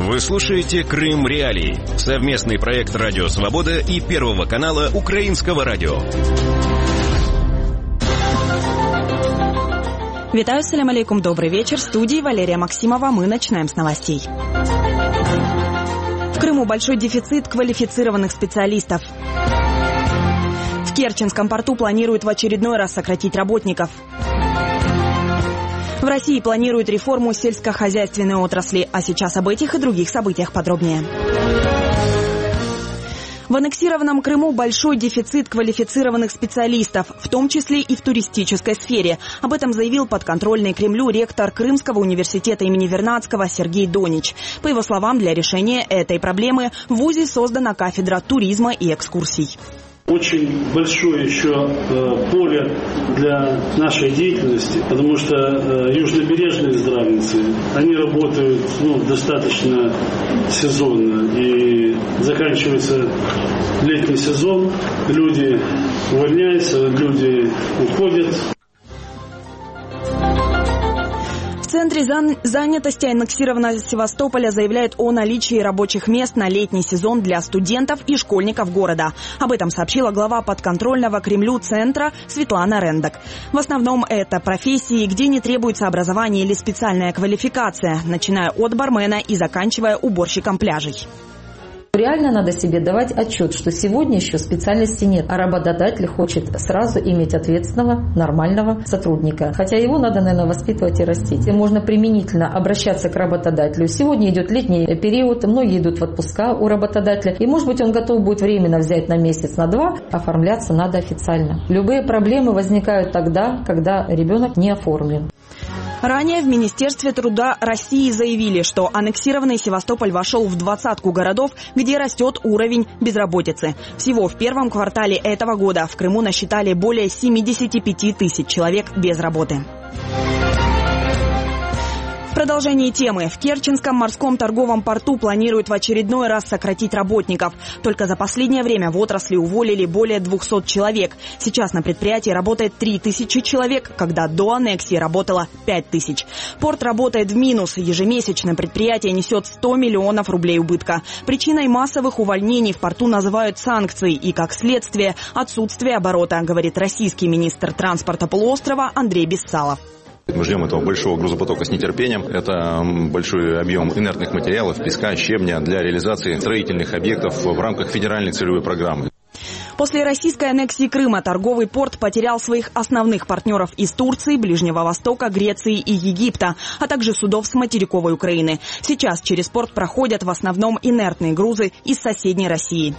Вы слушаете «Крым Реалии» – совместный проект «Радио Свобода» и Первого канала Украинского радио. Витаю, салям алейкум, добрый вечер. В студии Валерия Максимова. Мы начинаем с новостей. В Крыму большой дефицит квалифицированных специалистов. В Керченском порту планируют в очередной раз сократить работников. В России планируют реформу сельскохозяйственной отрасли. А сейчас об этих и других событиях подробнее. В аннексированном Крыму большой дефицит квалифицированных специалистов, в том числе и в туристической сфере. Об этом заявил подконтрольный Кремлю ректор Крымского университета имени Вернадского Сергей Донич. По его словам, для решения этой проблемы в ВУЗе создана кафедра туризма и экскурсий. Очень большое еще поле для нашей деятельности, потому что южнобережные здравницы, они работают достаточно сезонно. И заканчивается летний сезон, люди увольняются, люди уходят. В Центре занятости аннексированного Севастополя заявляют о наличии рабочих мест на летний сезон для студентов и школьников города. Об этом сообщила глава подконтрольного Кремлю центра Светлана Рендок. В основном это профессии, где не требуется образование или специальная квалификация, начиная от бармена и заканчивая уборщиком пляжей. Реально надо себе давать отчет, что сегодня еще специальности нет, а работодатель хочет сразу иметь ответственного, нормального сотрудника. Хотя его надо, наверное, воспитывать и растить. И можно применительно обращаться к работодателю. Сегодня идет летний период, многие идут в отпуска у работодателя. И, может быть, он готов будет временно взять на месяц, на два. Оформляться надо официально. Любые проблемы возникают тогда, когда ребенок не оформлен. Ранее в Министерстве труда России заявили, что аннексированный Севастополь вошел в 20-ку городов, где растет уровень безработицы. Всего в первом квартале этого года в Крыму насчитали более 75 тысяч человек без работы. В продолжении темы. В Керченском морском торговом порту планируют в очередной раз сократить работников. Только за последнее время в отрасли уволили более 200 человек. Сейчас на предприятии работает 3000 человек, когда до аннексии работало 5000. Порт работает в минус. Ежемесячно предприятие несет 100 миллионов рублей убытка. Причиной массовых увольнений в порту называют санкции и, как следствие, отсутствие оборота, говорит российский министр транспорта полуострова Андрей Бессалов. Мы ждем этого большого грузопотока с нетерпением. Это большой объем инертных материалов, песка, щебня для реализации строительных объектов в рамках федеральной целевой программы. После российской аннексии Крыма торговый порт потерял своих основных партнеров из Турции, Ближнего Востока, Греции и Египта, а также судов с материковой Украины. Сейчас через порт проходят в основном инертные грузы из соседней России.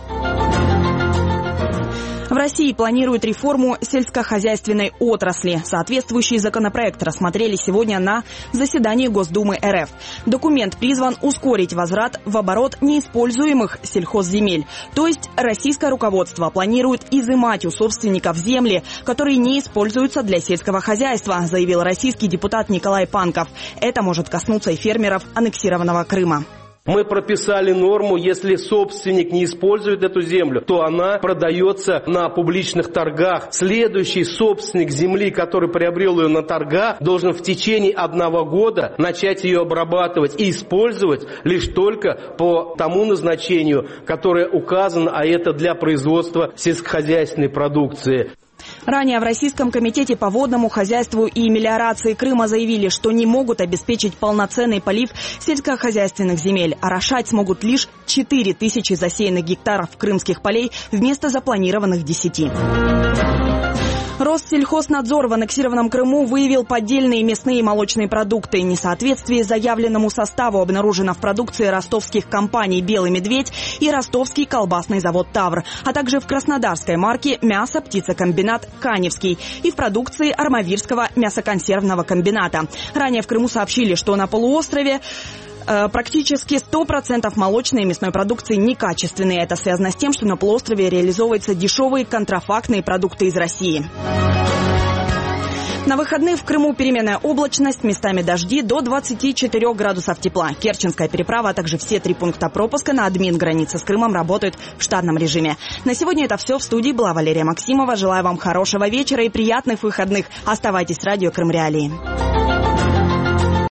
В России планируют реформу сельскохозяйственной отрасли. Соответствующий законопроект рассмотрели сегодня на заседании Госдумы РФ. Документ призван ускорить возврат в оборот неиспользуемых сельхозземель. То есть российское руководство планирует изымать у собственников земли, которые не используются для сельского хозяйства, заявил российский депутат Николай Панков. Это может коснуться и фермеров аннексированного Крыма. Мы прописали норму, если собственник не использует эту землю, то она продается на публичных торгах. Следующий собственник земли, который приобрел ее на торгах, должен в течение 1 года начать ее обрабатывать и использовать лишь только по тому назначению, которое указано, а это для производства сельскохозяйственной продукции. Ранее в Российском комитете по водному хозяйству и мелиорации Крыма заявили, что не могут обеспечить полноценный полив сельскохозяйственных земель. Орошать смогут лишь 4000 засеянных гектаров крымских полей вместо запланированных 10. Россельхознадзор в аннексированном Крыму выявил поддельные мясные и молочные продукты. Несоответствие заявленному составу обнаружено в продукции ростовских компаний «Белый медведь» и ростовский колбасный завод «Тавр», а также в краснодарской марке «Мясо-птицекомбинат Каневский» и в продукции Армавирского мясоконсервного комбината. Ранее в Крыму сообщили, что на полуострове практически 100% молочной и мясной продукции некачественные. Это связано с тем, что на полуострове реализовываются дешевые контрафактные продукты из России. На выходных в Крыму переменная облачность, местами дожди, до 24 градусов тепла. Керченская переправа, а также все 3 пункта пропуска на админ-границе с Крымом работают в штатном режиме. На сегодня это все. В студии была Валерия Максимова. Желаю вам хорошего вечера и приятных выходных. Оставайтесь с радио Крым Реалии.